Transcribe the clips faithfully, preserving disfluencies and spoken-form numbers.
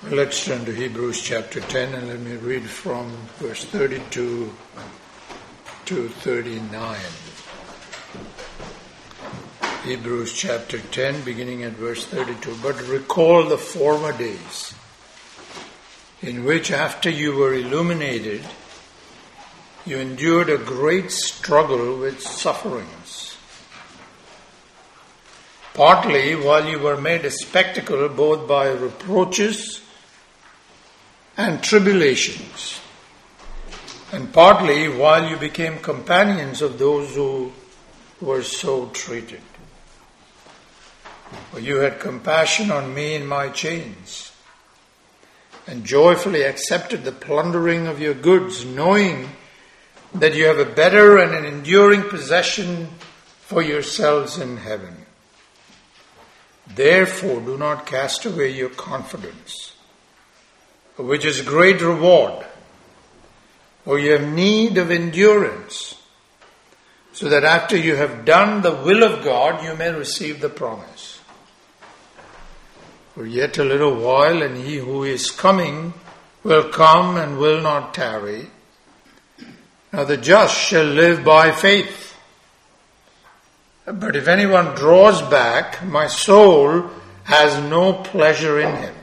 Let's turn to Hebrews chapter ten and let me read from verse thirty-two to thirty-nine. Hebrews chapter ten, beginning at verse thirty-two. But recall the former days, in which after you were illuminated, you endured a great struggle with sufferings. Partly while you were made a spectacle both by reproaches and tribulations, and partly while you became companions of those who were so treated. For you had compassion on me in my chains, and joyfully accepted the plundering of your goods, knowing that you have a better and an enduring possession for yourselves in heaven. Therefore do not cast away your confidence, which is great reward, for you have need of endurance, so that after you have done the will of God, you may receive the promise. For yet a little while, and he who is coming will come and will not tarry. Now the just shall live by faith. But if anyone draws back, my soul has no pleasure in him.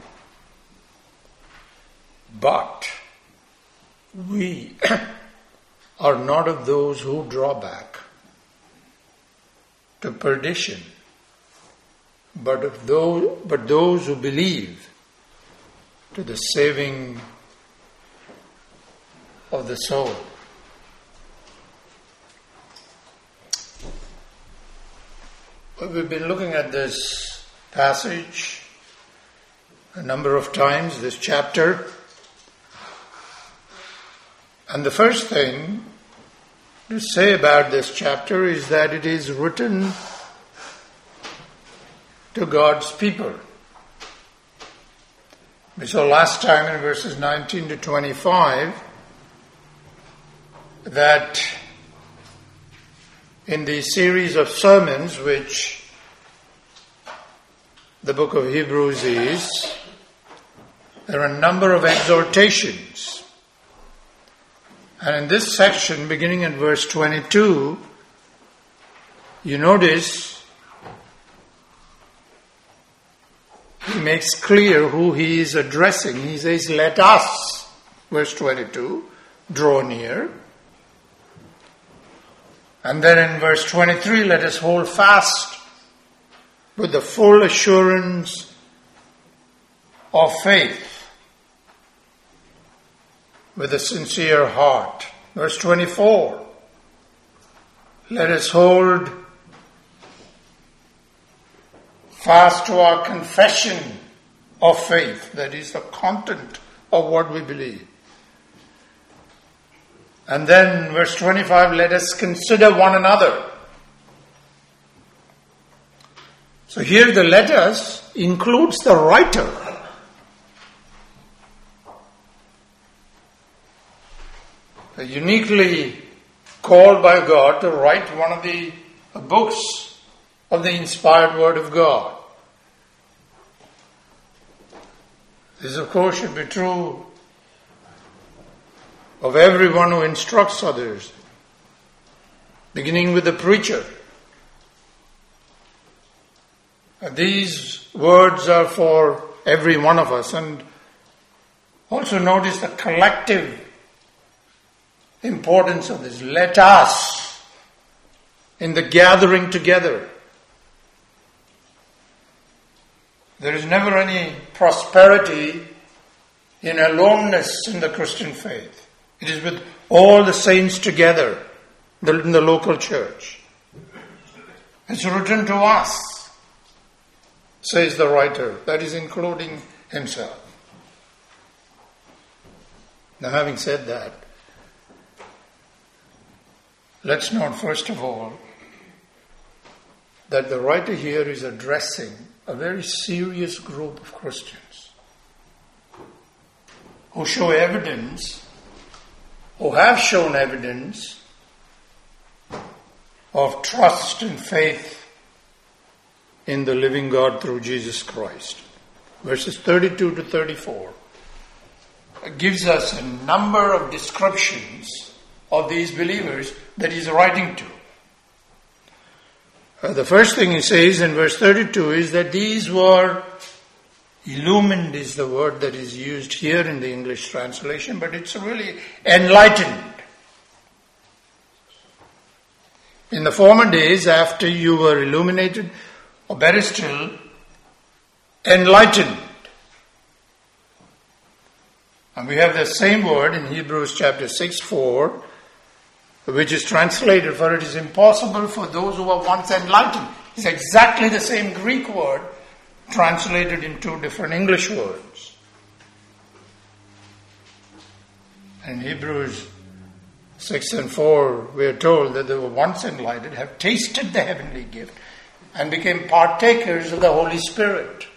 But we are not of those who draw back to perdition, but of those, but those who believe to the saving of the soul. Well, we've been looking at this passage a number of times, this chapter. And the first thing to say about this chapter is that it is written to God's people. We saw last time in verses nineteen to twenty-five that in the series of sermons which the book of Hebrews is, there are a number of exhortations. And in this section, beginning at verse twenty-two, you notice he makes clear who he is addressing. He says, let us, verse twenty-two, draw near. And then in verse twenty-three, let us hold fast with the full assurance of faith, with a sincere heart. Verse twenty-four, let us hold fast to our confession of faith, that is the content of what we believe. And then verse twenty-five, let us consider one another. So here the let us includes the writer. Uniquely called by God to write one of the books of the inspired Word of God. This, of course, should be true of everyone who instructs others, beginning with the preacher. These words are for every one of us, and also notice the collective importance of this. Let us, in the gathering together. There is never any prosperity in aloneness in the Christian faith. It is with all the saints together in the local church. It's written to us, says the writer. That is including himself. Now, having said that, let's note first of all that the writer here is addressing a very serious group of Christians who show evidence, who have shown evidence of trust and faith in the living God through Jesus Christ. verses thirty-two to thirty-four, gives us a number of descriptions of these believers that he's writing to. Uh, the first thing he says in verse thirty-two is that these were illumined, is the word that is used here in the English translation, but it's really enlightened. In the former days, after you were illuminated, or better still, enlightened. And we have the same word in Hebrews chapter six, four, which is translated, for it is impossible for those who were once enlightened. It's exactly the same Greek word translated in two different English words. In Hebrews six and four, we are told that they were once enlightened, have tasted the heavenly gift, and became partakers of the Holy Spirit.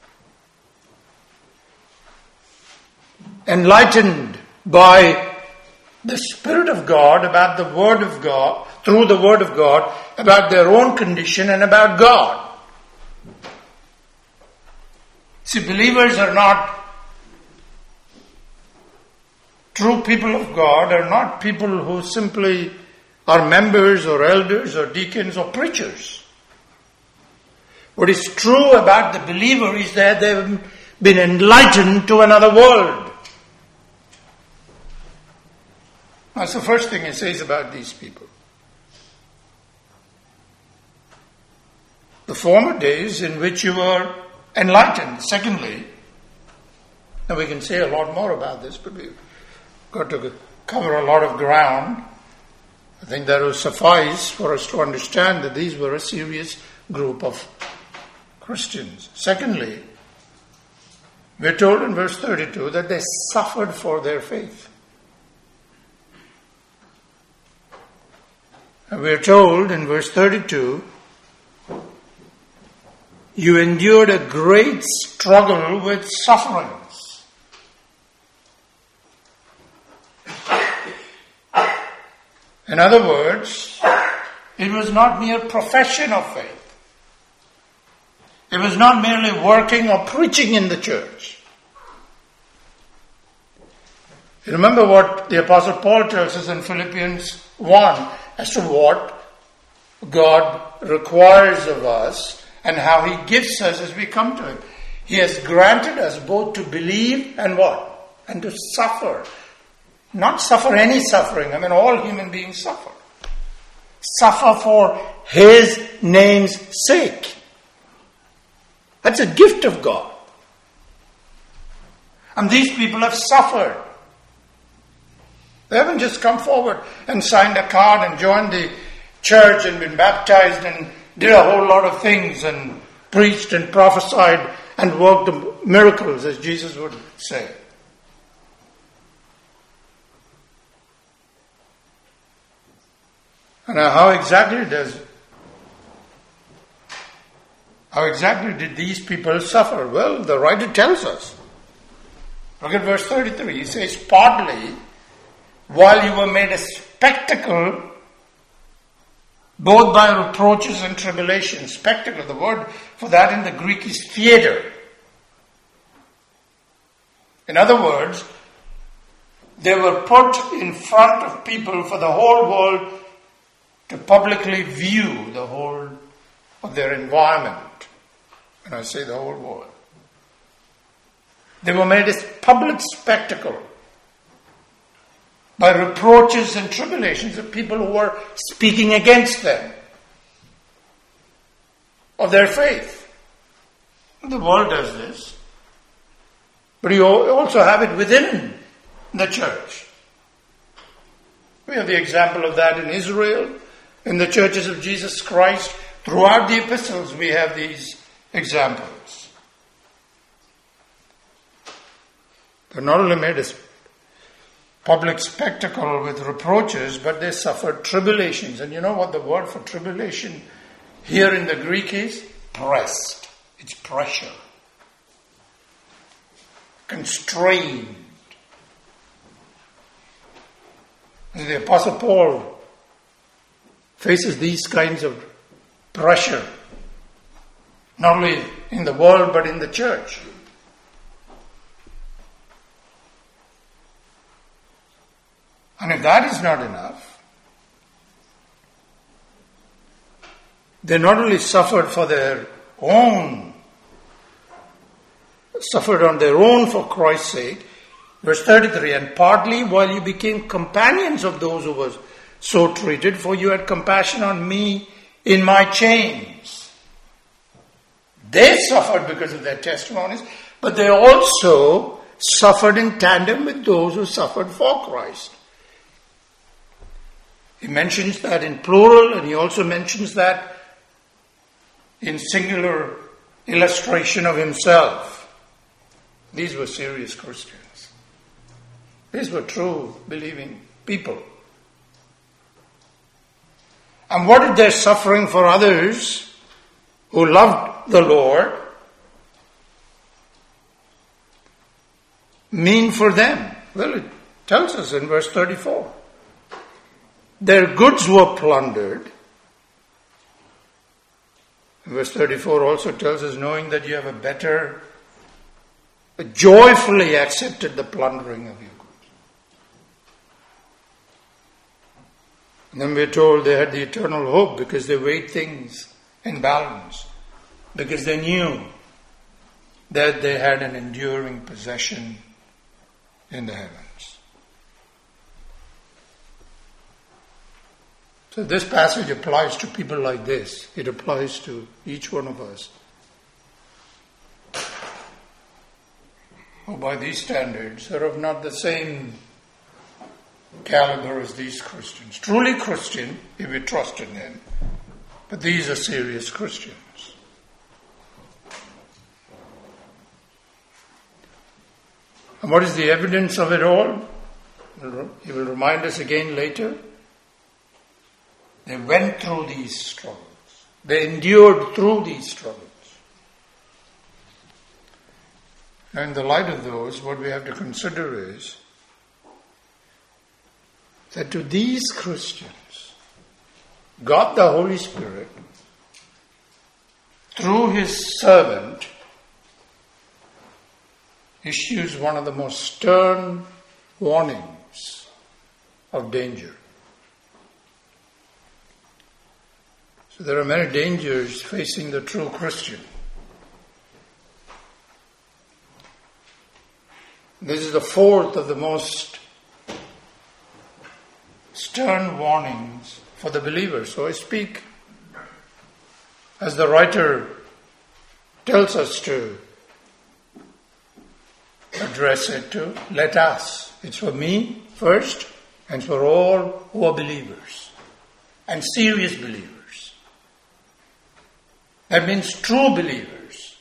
Enlightened by the Spirit of God about the Word of God, through the Word of God, about their own condition and about God. See, believers are not, true people of God are not people who simply are members or elders or deacons or preachers. What is true about the believer is that they've been enlightened to another world. That's the first thing it says about these people. The former days in which you were enlightened. Secondly, and we can say a lot more about this, but we've got to cover a lot of ground. I think that will suffice for us to understand that these were a serious group of Christians. Secondly, we're told in verse thirty-two that they suffered for their faith. And we're told in verse thirty-two, you endured a great struggle with sufferings. In other words, it was not mere profession of faith. It was not merely working or preaching in the church. You remember what the Apostle Paul tells us in Philippians one as to what God requires of us and how He gives us as we come to Him. He has granted us both to believe and what? And to suffer. Not suffer any suffering. I mean, all human beings suffer. Suffer for His name's sake. That's a gift of God. And these people have suffered. They haven't just come forward and signed a card and joined the church and been baptized and did a whole lot of things and preached and prophesied and worked miracles, as Jesus would say. And how exactly does how exactly did these people suffer? Well, the writer tells us. Look at verse thirty-three. He says, partly while you were made a spectacle, both by reproaches and tribulations. Spectacle, the word for that in the Greek is theater. In other words, they were put in front of people for the whole world to publicly view the whole of their environment. When I say the whole world. They were made a public spectacle by reproaches and tribulations of people who were speaking against them, of their faith. The world does this. But you also have it within the church. We have the example of that in Israel, in the churches of Jesus Christ. Throughout the epistles we have these examples. They're not only made a public spectacle with reproaches, but they suffered tribulations. And you know what the word for tribulation here in the Greek is? Pressed. It's pressure. Constrained. And the Apostle Paul faces these kinds of pressure, not only in the world but in the church. And if that is not enough, they not only suffered for their own, suffered on their own for Christ's sake, verse thirty-three, and partly while you became companions of those who were so treated, for you had compassion on me in my chains. They suffered because of their testimonies, but they also suffered in tandem with those who suffered for Christ. He mentions that in plural, and he also mentions that in singular illustration of himself. These were serious Christians. These were true believing people. And what did their suffering for others who loved the Lord mean for them? Well, it tells us in verse thirty-four. Their goods were plundered. Verse thirty-four also tells us, knowing that you have a better, joyfully accepted the plundering of your goods. And then we're told they had the eternal hope because they weighed things in balance, because they knew that they had an enduring possession in the heavens. So this passage applies to people like this. It applies to each one of us. Who by these standards are of not the same caliber as these Christians. Truly Christian, if we trust in them. But these are serious Christians. And what is the evidence of it all? He will remind us again later. They went through these struggles. They endured through these struggles. And in the light of those, what we have to consider is that to these Christians, God the Holy Spirit, through His servant, issues one of the most stern warnings of danger. So there are many dangers facing the true Christian. This is the fourth of the most stern warnings for the believer. So I speak as the writer tells us to address it to. Let us. It's for me first, and for all who are believers and serious believers. That means true believers.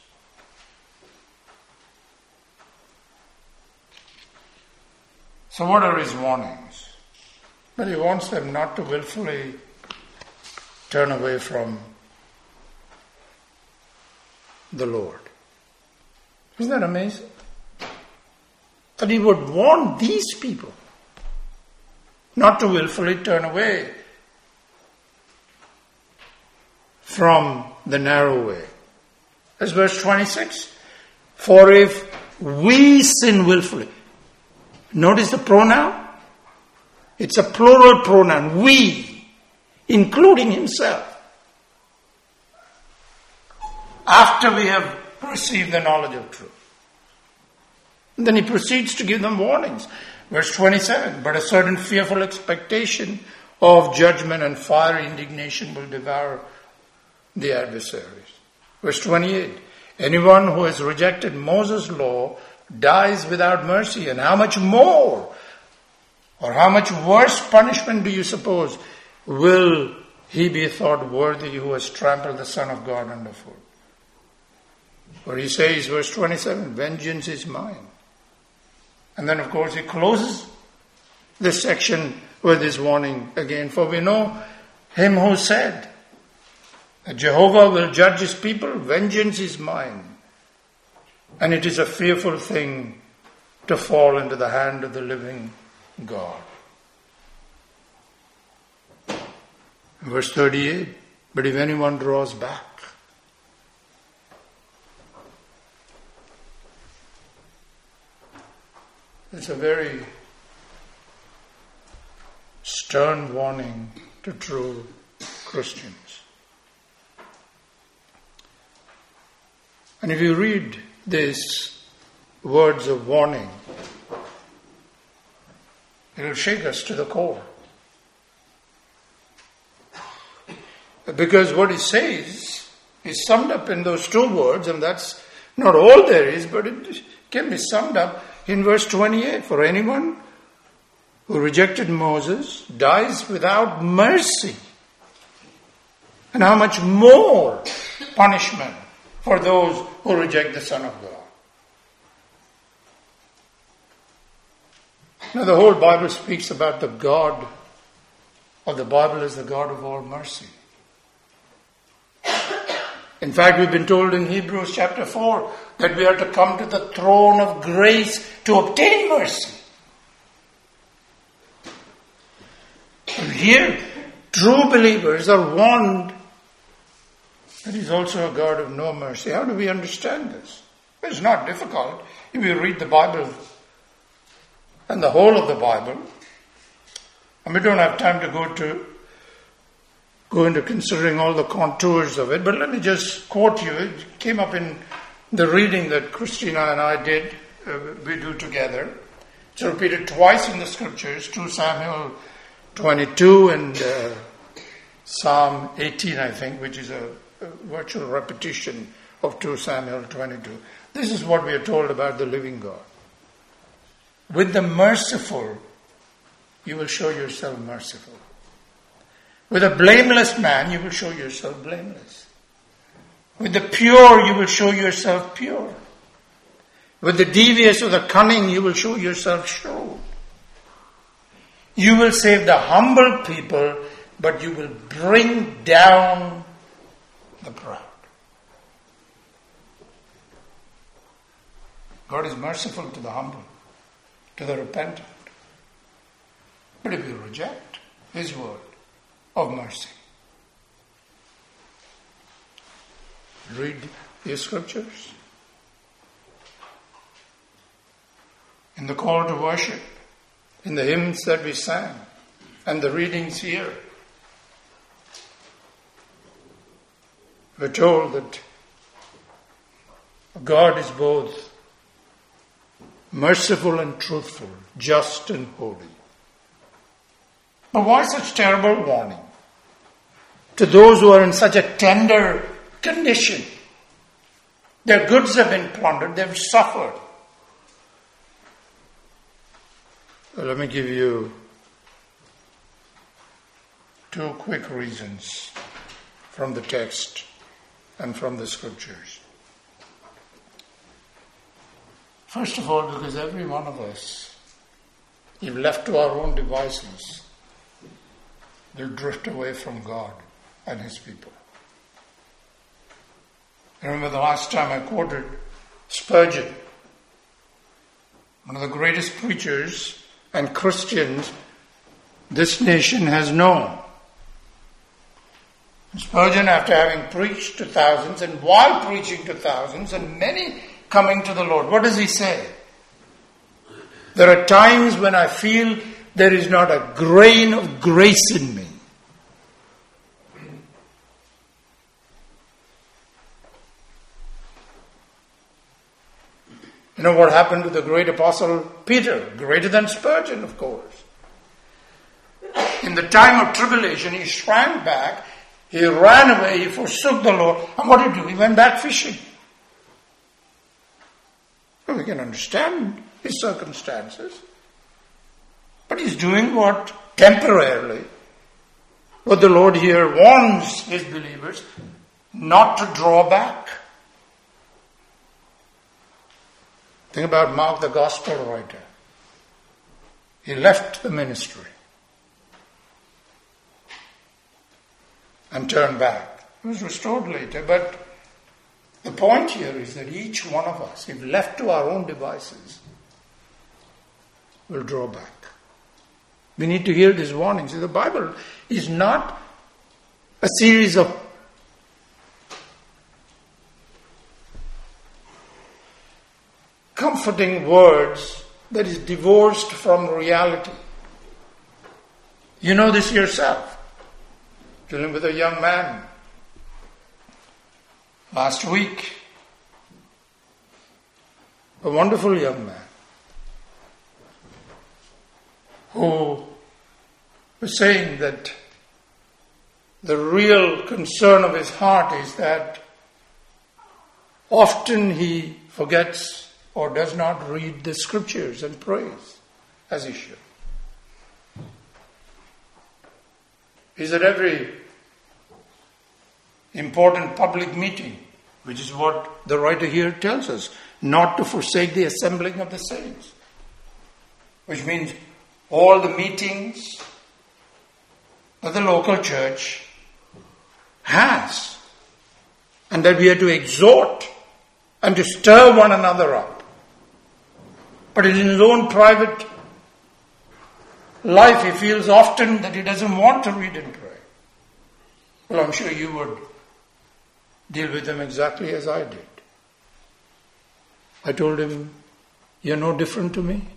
So what are his warnings? Well, he wants them not to willfully turn away from the Lord. Isn't that amazing? That he would warn these people not to willfully turn away from the narrow way. That's verse twenty-six. For if we sin willfully. Notice the pronoun. It's a plural pronoun. We, including himself. After we have received the knowledge of truth. And then he proceeds to give them warnings. Verse twenty-seven. But a certain fearful expectation of judgment and fiery indignation will devour the adversaries. Verse twenty-eight. Anyone who has rejected Moses' law dies without mercy. And how much more or how much worse punishment do you suppose will he be thought worthy who has trampled the Son of God underfoot? For he says, verse twenty-seven, vengeance is mine. And then of course he closes this section with his warning again. For we know him who said, Jehovah will judge his people, vengeance is mine. And it is a fearful thing to fall into the hand of the living God. Verse thirty-eight, but if anyone draws back, it's a very stern warning to true Christians. And if you read these words of warning, it will shake us to the core. Because what he says is summed up in those two words, and that's not all there is, but it can be summed up in verse twenty-eight. For anyone who rejected Moses dies without mercy. And how much more punishment for those who reject the Son of God. Now the whole Bible speaks about the God of the Bible as the God of all mercy. In fact, we've been told in Hebrews chapter four that we are to come to the throne of grace to obtain mercy. And here, true believers are warned that He's also a God of no mercy. How do we understand this? It's not difficult if you read the Bible and the whole of the Bible. And we don't have time to go to go into considering all the contours of it, but let me just quote you. It came up in the reading that Christina and I did, uh, we do together. It's repeated twice in the scriptures, Second Samuel twenty-two and uh, Psalm eighteen, I think, which is a, a virtual repetition of Second Samuel twenty-two. This is what we are told about the living God. With the merciful, you will show yourself merciful. With a blameless man, you will show yourself blameless. With the pure, you will show yourself pure. With the devious or the cunning, you will show yourself shrewd. You will save the humble people, but you will bring down the proud. God is merciful to the humble, to the repentant. But if you reject His word of mercy, read the scriptures. In the call to worship, in the hymns that we sang, and the readings here, we're told that God is both merciful and truthful, just and holy. But why such terrible warning to those who are in such a tender condition? Their goods have been plundered, they've suffered. Well, let me give you two quick reasons from the text and from the scriptures. First of all, because every one of us, if left to our own devices, will drift away from God and His people. I remember the last time I quoted Spurgeon, one of the greatest preachers and Christians this nation has known. Spurgeon, after having preached to thousands, and while preaching to thousands, and many coming to the Lord, what does he say? There are times when I feel there is not a grain of grace in me. You know what happened to the great apostle Peter? Greater than Spurgeon, of course. In the time of tribulation, he shrank back, he ran away, he forsook the Lord. And what did he do? He went back fishing. Well, we can understand his circumstances. But he's doing what temporarily, what the Lord here warns His believers, not to draw back. Think about Mark, the gospel writer. He left the ministry and turned back. He was restored later, but the point here is that each one of us, if left to our own devices, will draw back. We need to hear this warning. See, the Bible is not a series of comforting words that is divorced from reality. You know this yourself. Dealing with a young man last week. A wonderful young man who was saying that the real concern of his heart is that often he forgets or does not read the scriptures and prays as he should. He's at every important public meeting, which is what the writer here tells us, not to forsake the assembling of the saints, which means all the meetings that the local church has, and that we are to exhort and to stir one another up. But in his own private life, he feels often that he doesn't want to read and pray. Well, I'm sure you would deal with him exactly as I did. I told him, you're no different to me.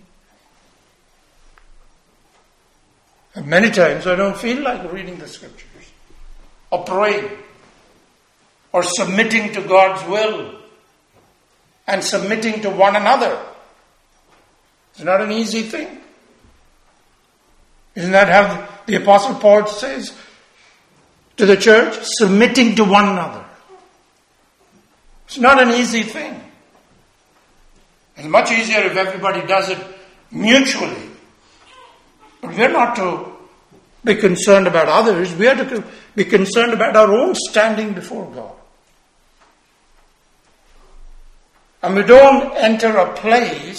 And many times I don't feel like reading the scriptures or praying or submitting to God's will and submitting to one another. It's not an easy thing. Isn't that how the Apostle Paul says to the church? Submitting to one another. It's not an easy thing. It's much easier if everybody does it mutually. But we're not to be concerned about others. We are to be concerned about our own standing before God. And we don't enter a place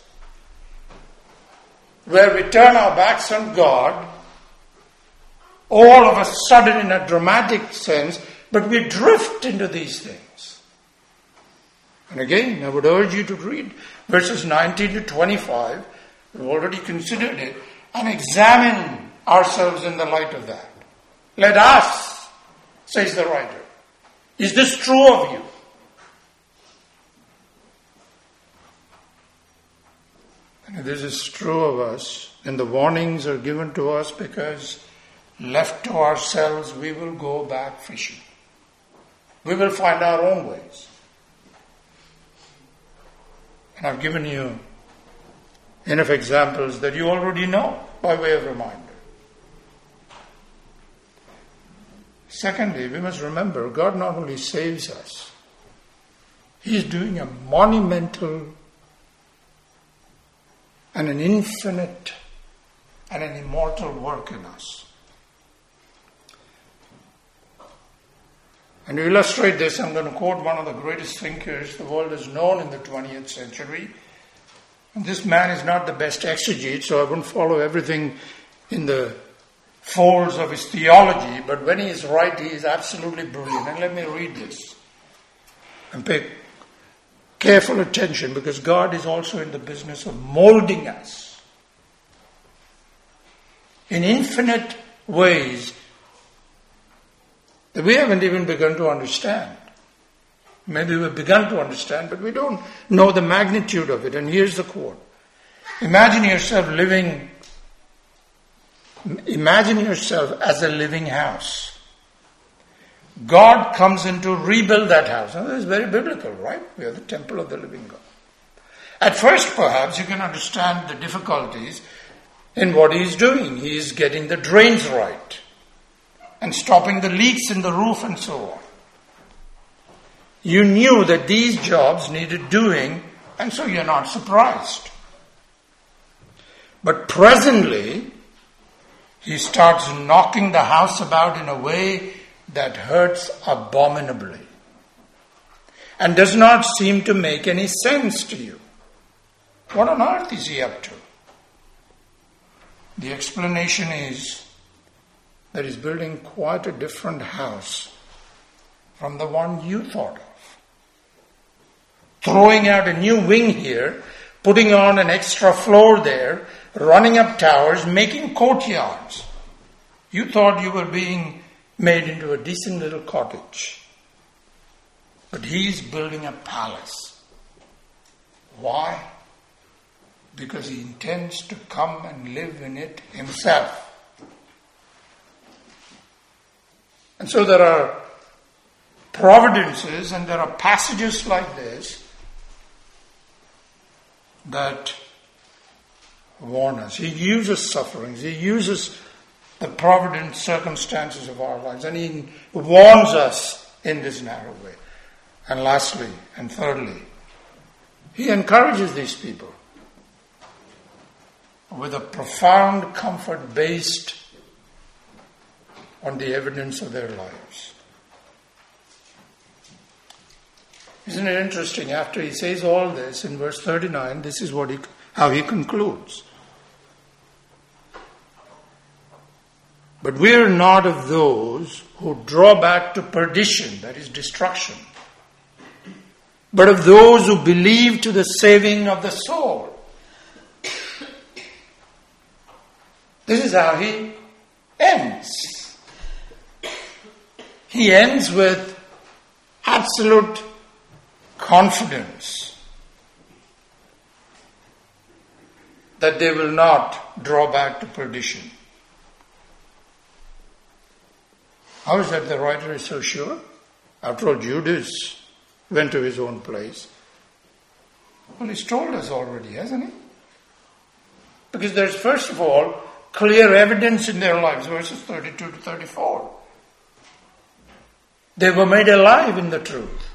where we turn our backs on God all of a sudden in a dramatic sense, but we drift into these things. And again, I would urge you to read verses nineteen to twenty-five. We've already considered it, and examine ourselves in the light of that. Let us, says the writer, is this true of you? And if this is true of us, then the warnings are given to us because left to ourselves, we will go back fishing. We will find our own ways. And I've given you enough examples that you already know by way of reminder. Secondly, we must remember God not only saves us, He is doing a monumental and an infinite and an immortal work in us. And to illustrate this, I'm going to quote one of the greatest thinkers the world has known in the twentieth century. And this man is not the best exegete, so I won't follow everything in the folds of his theology, but when he is right, he is absolutely brilliant. And let me read this. And pay careful attention, because God is also in the business of molding us in infinite ways that we haven't even begun to understand. Maybe we've begun to understand, but we don't know the magnitude of it. And here's the quote. Imagine yourself living, imagine yourself as a living house. God comes in to rebuild that house. Now, this is very biblical, right? We are the temple of the living God. At first, perhaps, you can understand the difficulties in what He is doing. He is getting the drains right and stopping the leaks in the roof and so on. You knew that these jobs needed doing, and so you're not surprised. But presently, He starts knocking the house about in a way that hurts abominably and does not seem to make any sense to you. What on earth is He up to? The explanation is that He's building quite a different house from the one you thought of. Throwing out a new wing here, putting on an extra floor there, running up towers, making courtyards. You thought you were being made into a decent little cottage. But He's building a palace. Why? Because He intends to come and live in it Himself. And so there are providences and there are passages like this that warn us. He uses sufferings. He uses the provident circumstances of our lives, and He warns us in this narrow way. And lastly, and thirdly, He encourages these people with a profound comfort based on the evidence of their lives. Isn't it interesting? After he says all this, in verse thirty-nine, this is what he, how he concludes. But we are not of those who draw back to perdition, that is destruction, but of those who believe to the saving of the soul. This is how he ends. He ends with absolute confidence that they will not draw back to perdition. How is that the writer is so sure? After all, Judas went to his own place. Well, he's told us already, hasn't he? Because there's, first of all, clear evidence in their lives, verses thirty-two to thirty-four. They were made alive in the truth.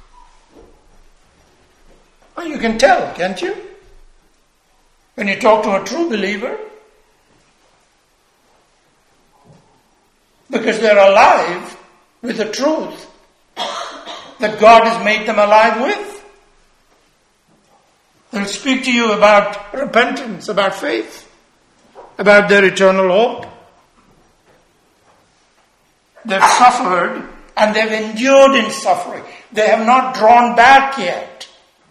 Well, you can tell, can't you? When you talk to a true believer, because they're alive with the truth that God has made them alive with. They'll speak to you about repentance, about faith, about their eternal hope. They've suffered and they've endured in suffering. They have not drawn back yet.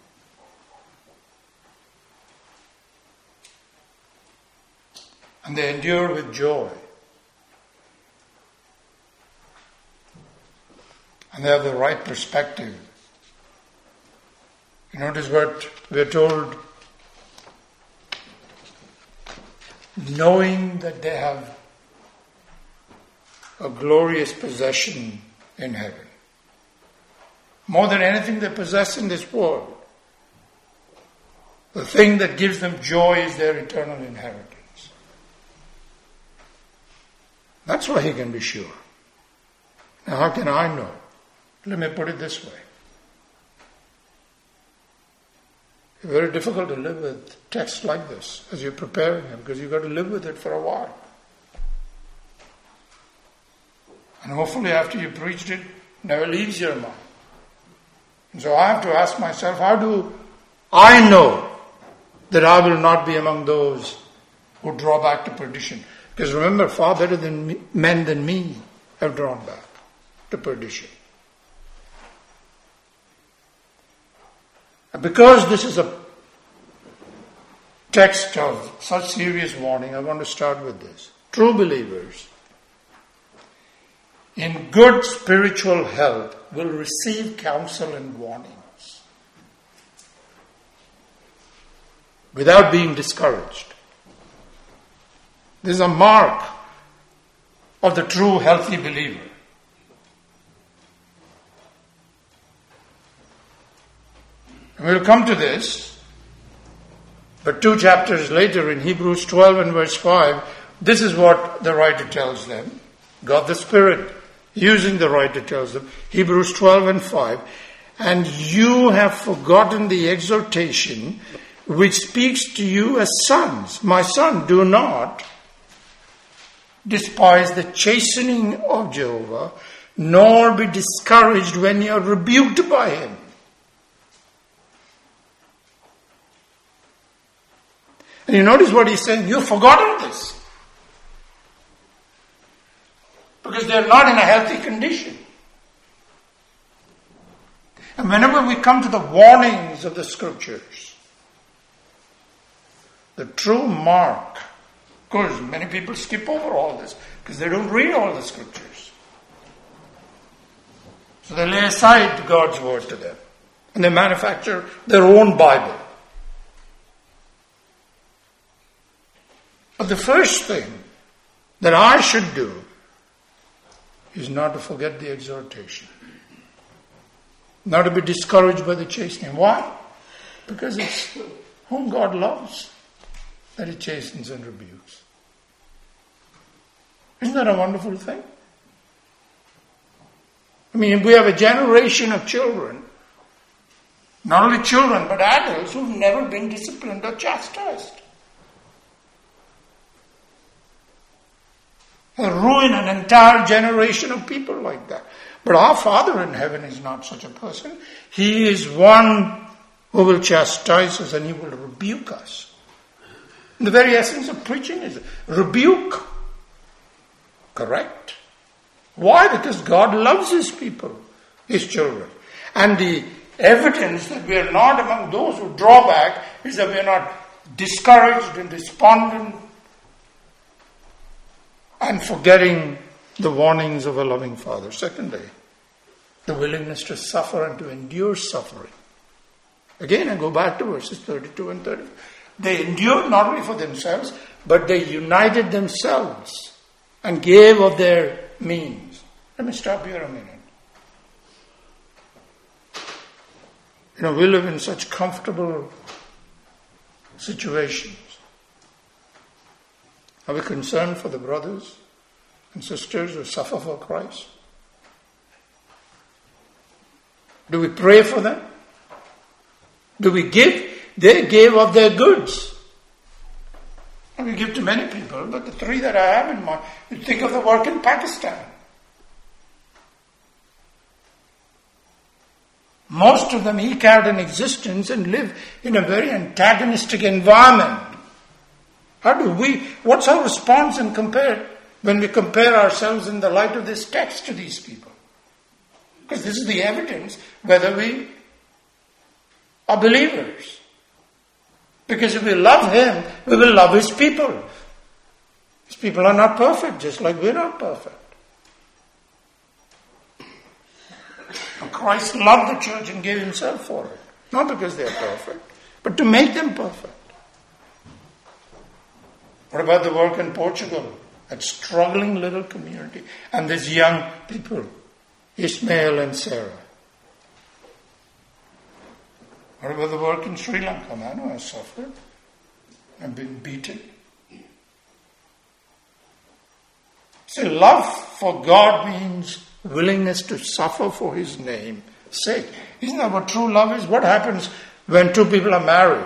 And they endure with joy. And they have the right perspective. You notice what we're told, knowing that they have a glorious possession in heaven. More than anything they possess in this world, the thing that gives them joy is their eternal inheritance. That's why he can be sure. Now, how can I know? Let me put it this way. It's very difficult to live with texts like this as you're preparing them, because you've got to live with it for a while. And hopefully after you preached it, it never leaves your mind. And so I have to ask myself, how do I know that I will not be among those who draw back to perdition? Because remember, far better than me, men than me have drawn back to perdition. And because this is a text of such serious warning, I want to start with this. True believers in good spiritual health will receive counsel and warnings without being discouraged. This is a mark of the true healthy believer. And we'll come to this, but two chapters later in Hebrews twelve and verse five, this is what the writer tells them. God the Spirit using the writer tells them, Hebrews twelve and five, and you have forgotten the exhortation which speaks to you as sons. My son, do not despise the chastening of Jehovah, nor be discouraged when you are rebuked by him. And you notice what he's saying, you've forgotten this. Because they're not in a healthy condition. And whenever we come to the warnings of the scriptures, the true mark, of course, many people skip over all this because they don't read all the scriptures. So they lay aside God's word to them and they manufacture their own Bible. But the first thing that I should do is not to forget the exhortation. Not to be discouraged by the chastening. Why? Because it's whom God loves that He chastens and rebukes. Isn't that a wonderful thing? I mean, we have a generation of children, not only children, but adults who've never been disciplined or chastised. They ruin an entire generation of people like that. But our Father in heaven is not such a person. He is one who will chastise us and He will rebuke us. And the very essence of preaching is rebuke. Correct? Why? Because God loves His people, His children. And the evidence that we are not among those who draw back is that we are not discouraged and despondent and forgetting the warnings of a loving Father. Secondly, the willingness to suffer and to endure suffering. Again, I go back to verses thirty-two and thirty. They endured not only for themselves, but they united themselves and gave of their means. Let me stop here a minute. You know, we live in such comfortable situations. Are we concerned for the brothers and sisters who suffer for Christ? Do we pray for them? Do we give? They gave of their goods. And we give to many people, but the three that I have in mind, you think of the work in Pakistan. Most of them eke out an existence and live in a very antagonistic environment. How do we, what's our response and compare when we compare ourselves in the light of this text to these people? Because this is the evidence whether we are believers. Because if we love Him, we will love His people. His people are not perfect, just like we're not perfect. But Christ loved the church and gave Himself for it. Not because they are perfect, but to make them perfect. What about the work in Portugal? That struggling little community. And these young people, Ismail and Sarah. What about the work in Sri Lanka? Man who has suffered and been beaten. See, love for God means willingness to suffer for His name's sake. Isn't that what true love is? What happens when two people are married?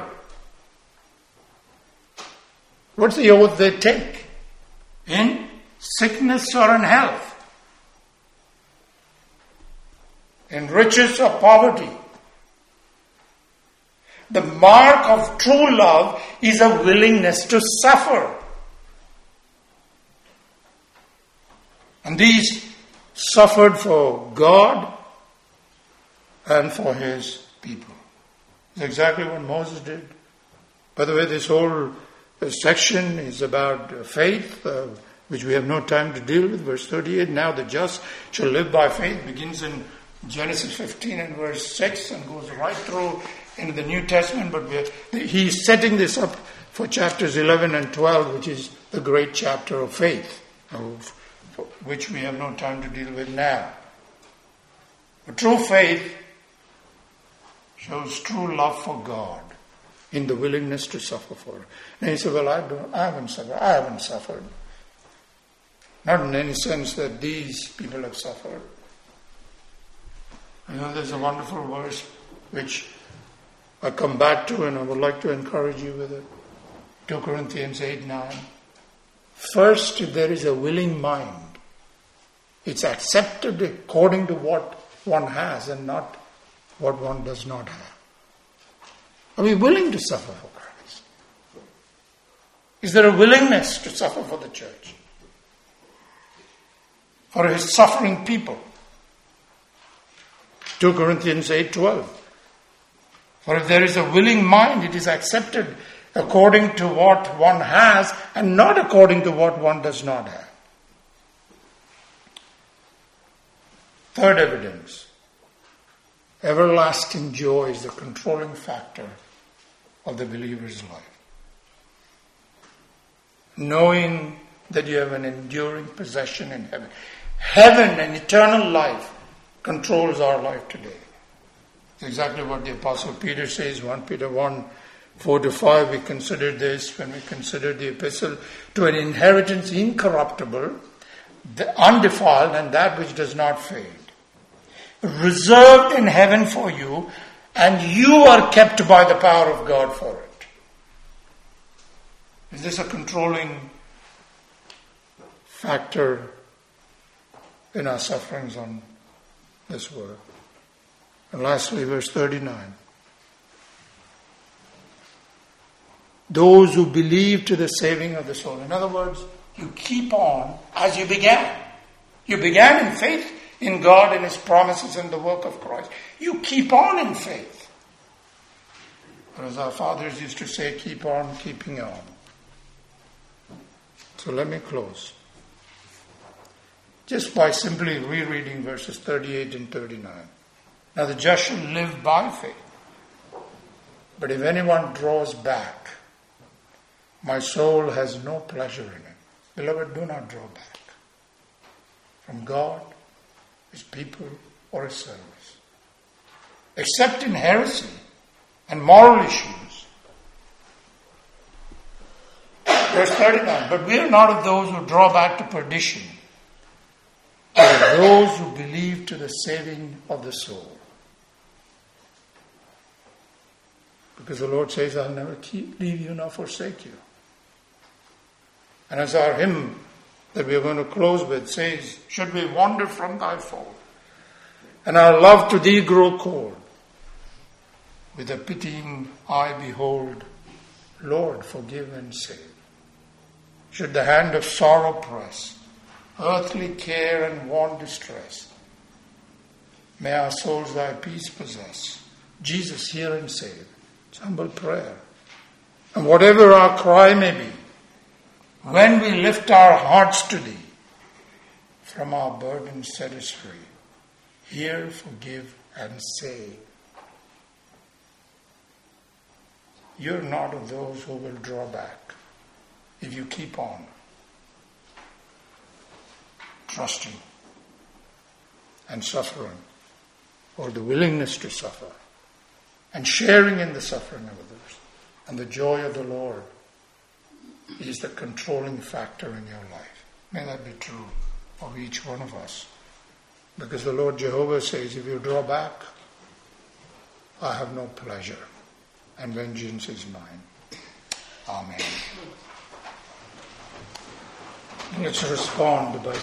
What's the oath they take? In sickness or in health? In riches or poverty? The mark of true love is a willingness to suffer. And these suffered for God and for His people. It's exactly what Moses did. By the way, this whole section is about faith, uh, which we have no time to deal with. Verse thirty-eight, now the just shall live by faith, begins in Genesis fifteen and verse six and goes right through into the New Testament, but we're, he's setting this up for chapters eleven and twelve, which is the great chapter of faith, of, which we have no time to deal with now. But true faith shows true love for God in the willingness to suffer for it. And you say, well, I don't, I haven't suffered. I haven't suffered. Not in any sense that these people have suffered. You know, there's a wonderful verse which I come back to and I would like to encourage you with it. two Corinthians eight nine. First, if there is a willing mind, it's accepted according to what one has and not what one does not have. Are we willing to suffer for Christ? Is there a willingness to suffer for the church? For His suffering people? two Corinthians eight twelve. For if there is a willing mind, it is accepted according to what one has and not according to what one does not have. Third evidence. Everlasting joy is the controlling factor of the believer's life. Knowing that you have an enduring possession in heaven. heaven and eternal life controls our life today. It's exactly what the Apostle Peter says, First Peter one, four to five. We considered this when we considered the epistle, to an inheritance incorruptible, the undefiled, and that which does not fade, reserved in heaven for you, and you are kept by the power of God for it. Is this a controlling factor in our sufferings on this world? And lastly, verse thirty-nine. Those who believe to the saving of the soul. In other words, you keep on as you began. You began in faith in God and His promises and the work of Christ. You keep on in faith. Or as our fathers used to say, keep on keeping on. So let me close. Just by simply rereading verses thirty-eight and thirty-nine. Now the just shall live by faith. But if anyone draws back, my soul has no pleasure in it. Beloved, do not draw back from God, His people, or His service. Except in heresy and moral issues. Verse thirty-nine, but we are not of those who draw back to perdition, but of those who believe to the saving of the soul. Because the Lord says, I'll never keep, leave you nor forsake you. And as our hymn that we are going to close with says, should we wander from thy fold, and our love to thee grow cold, with a pitying eye behold, Lord, forgive and save. Should the hand of sorrow press, earthly care and want distress, may our souls thy peace possess. Jesus, hear and save. It's humble prayer. And whatever our cry may be, when we lift our hearts to thee, from our burdens set us free. Hear, forgive, and save. You're not of those who will draw back if you keep on trusting and suffering, or the willingness to suffer and sharing in the suffering of others. And the joy of the Lord is the controlling factor in your life. May that be true of each one of us. Because the Lord Jehovah says, if you draw back, I have no pleasure, and vengeance is mine. Amen. Let's respond by